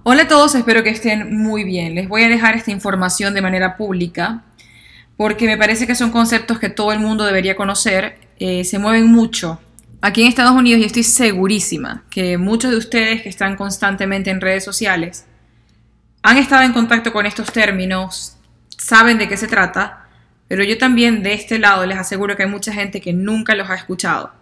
Hola a todos, espero que estén muy bien. Les voy a dejar esta información de manera pública porque me parece que son conceptos que todo el mundo debería conocer. Se mueven mucho. Aquí en Estados Unidos yo estoy segurísima que muchos de ustedes que están constantemente en redes sociales han estado en contacto con estos términos, saben de qué se trata, pero yo también de este lado les aseguro que hay mucha gente que nunca los ha escuchado.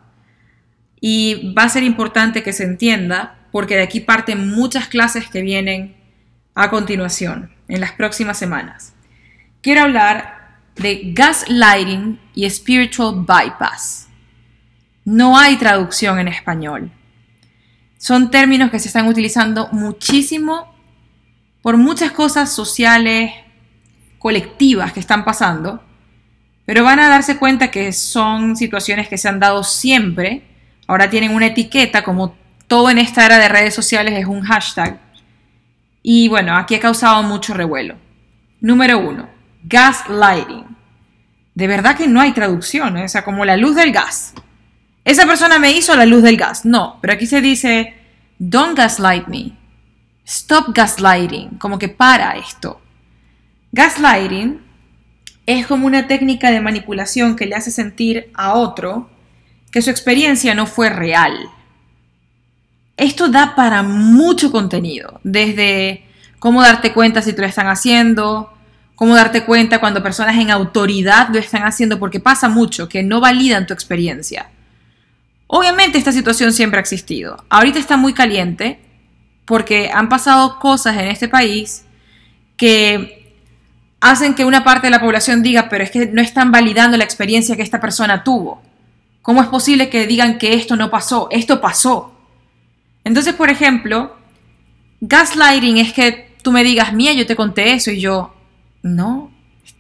Y va a ser importante que se entienda porque de aquí parten muchas clases que vienen a continuación, en las próximas semanas. Quiero hablar de gaslighting y spiritual bypass. No hay traducción en español. Son términos que se están utilizando muchísimo por muchas cosas sociales, colectivas que están pasando, pero van a darse cuenta que son situaciones que se han dado siempre. Ahora tienen una etiqueta, como todo en esta era de redes sociales es un hashtag. Y bueno, aquí ha causado mucho revuelo. Número 1, gaslighting. De verdad que no hay traducción, ¿eh? O sea, como la luz del gas. Esa persona me hizo la luz del gas. No, pero aquí se dice, don't gaslight me. Stop gaslighting. Como que para esto. Gaslighting es como una técnica de manipulación que le hace sentir a otro que su experiencia no fue real. Esto da para mucho contenido, desde cómo darte cuenta si te lo están haciendo, cómo darte cuenta cuando personas en autoridad lo están haciendo, porque pasa mucho que no validan tu experiencia. Obviamente esta situación siempre ha existido. Ahorita está muy caliente porque han pasado cosas en este país que hacen que una parte de la población diga, pero es que no están validando la experiencia que esta persona tuvo. ¿Cómo es posible que digan que esto no pasó? Esto pasó. Entonces, por ejemplo, gaslighting es que tú me digas, Mía, yo te conté eso, y yo, no,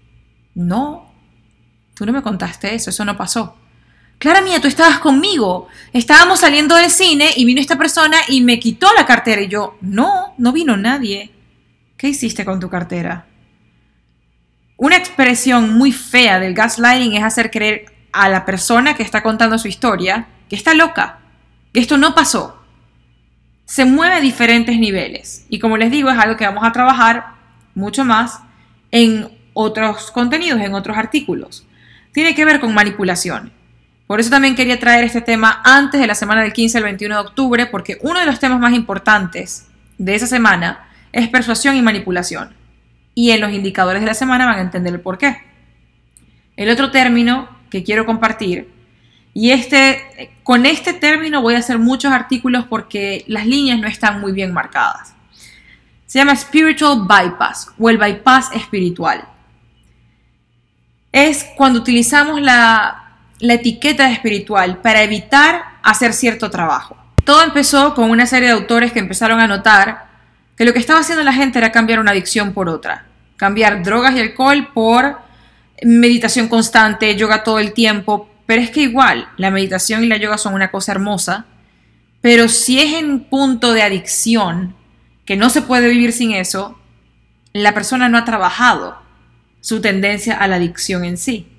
tú no me contaste eso no pasó. Clara Mía, tú estabas conmigo, estábamos saliendo del cine y vino esta persona y me quitó la cartera, y yo, no vino nadie. ¿Qué hiciste con tu cartera? Una expresión muy fea del gaslighting es hacer creer a la persona que está contando su historia que está loca, que esto no pasó. Se mueve a diferentes niveles y, como les digo, es algo que vamos a trabajar mucho más en otros contenidos, en otros artículos. Tiene que ver con manipulación. Por eso también quería traer este tema antes de la semana del 15 al 21 de octubre, porque uno de los temas más importantes de esa semana es persuasión y manipulación. Y en los indicadores de la semana van a entender el por qué. El otro término que quiero compartir, y con este término voy a hacer muchos artículos porque las líneas no están muy bien marcadas. Se llama spiritual bypass o el bypass espiritual. Es cuando utilizamos la etiqueta de espiritual para evitar hacer cierto trabajo. Todo empezó con una serie de autores que empezaron a notar que lo que estaba haciendo la gente era cambiar una adicción por otra. Cambiar drogas y alcohol por meditación constante, yoga todo el tiempo. Pero es que igual, la meditación y la yoga son una cosa hermosa, pero si es en punto de adicción, que no se puede vivir sin eso, la persona no ha trabajado su tendencia a la adicción en sí.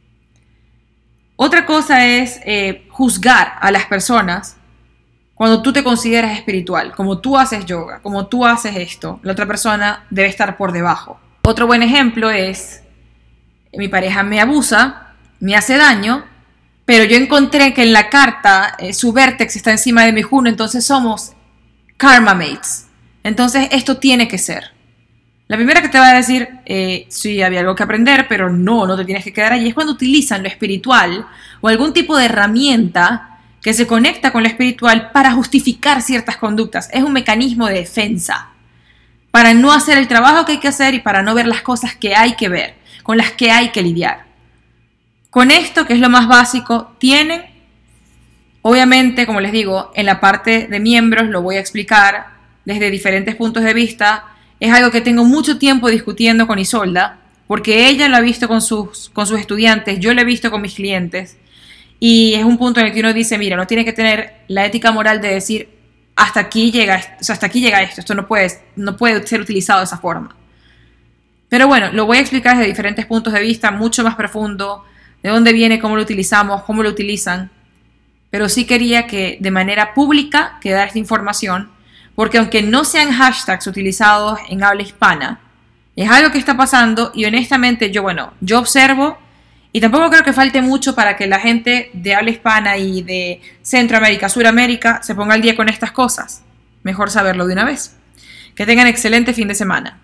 Otra cosa es juzgar a las personas cuando tú te consideras espiritual, como tú haces yoga, como tú haces esto, la otra persona debe estar por debajo. Otro buen ejemplo es, mi pareja me abusa, me hace daño, pero yo encontré que en la carta su vértex está encima de mi Juno, entonces somos karma mates. Entonces esto tiene que ser. La primera que te va a decir, sí, había algo que aprender, pero no te tienes que quedar allí, es cuando utilizan lo espiritual o algún tipo de herramienta que se conecta con lo espiritual para justificar ciertas conductas. Es un mecanismo de defensa para no hacer el trabajo que hay que hacer y para no ver las cosas que hay que ver, con las que hay que lidiar. Con esto, que es lo más básico, tienen, obviamente, como les digo, en la parte de miembros lo voy a explicar desde diferentes puntos de vista. Es algo que tengo mucho tiempo discutiendo con Isolda, porque ella lo ha visto con sus estudiantes, yo lo he visto con mis clientes, y es un punto en el que uno dice, mira, no tiene que tener la ética moral de decir, hasta aquí llega esto no puede ser utilizado de esa forma. Pero bueno, lo voy a explicar desde diferentes puntos de vista, mucho más profundo, de dónde viene, cómo lo utilizamos, cómo lo utilizan. Pero sí quería que de manera pública quedara esta información porque aunque no sean hashtags utilizados en habla hispana, es algo que está pasando y honestamente yo observo y tampoco creo que falte mucho para que la gente de habla hispana y de Centroamérica, Suramérica se ponga al día con estas cosas. Mejor saberlo de una vez. Que tengan excelente fin de semana.